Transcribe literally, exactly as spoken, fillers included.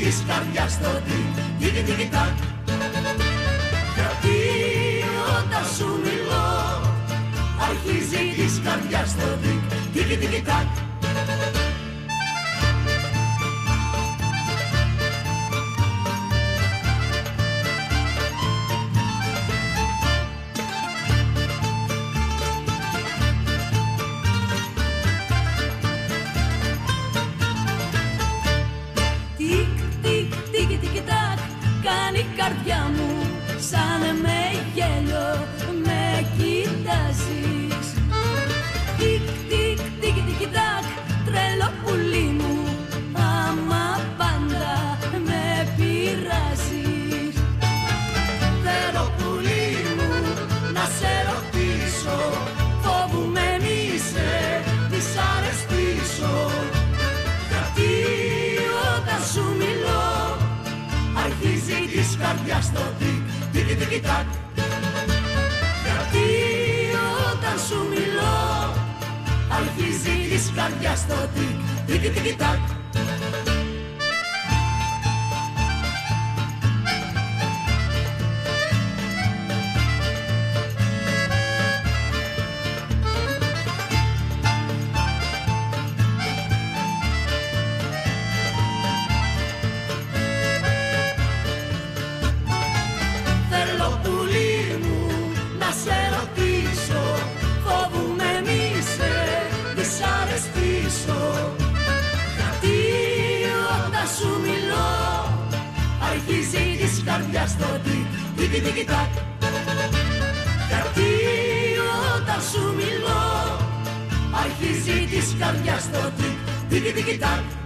της καρδιάς το τικ, τικ τικ τακ. Γιατί όταν σου μιλώ αρχίζει της καρδιάς το τικ, τικ τικ τακ. Κάνει η καρδιά μου σαν με γέλιο, με κοιτάζεις. Τικ, τικ, τικ, τικ, τακ, τρελό πουλί μου, άμα πάντα με πειράζεις. Θέλω πουλί μου να σε ρωτήσω, φοβούμαι μη σε δυσαρεστήσω. Γιατί όταν σου μιλώ αρχίζει της καρδιάς το τικ, τικ τικ τακ. Γιατί όταν σου μιλώ αρχίζει της καρδιάς το τικ, τικ τικ τακ. Σε ρωτήσω, φοβούμαι μη σε δυσαρεστήσω. Γιατί όταν σου μιλώ αρχίζει της καρδιάς το τικ, τικ τικ τακ. Γιατί όταν σου μιλώ αρχίζει της καρδιάς το τικ, τικ τικ τακ.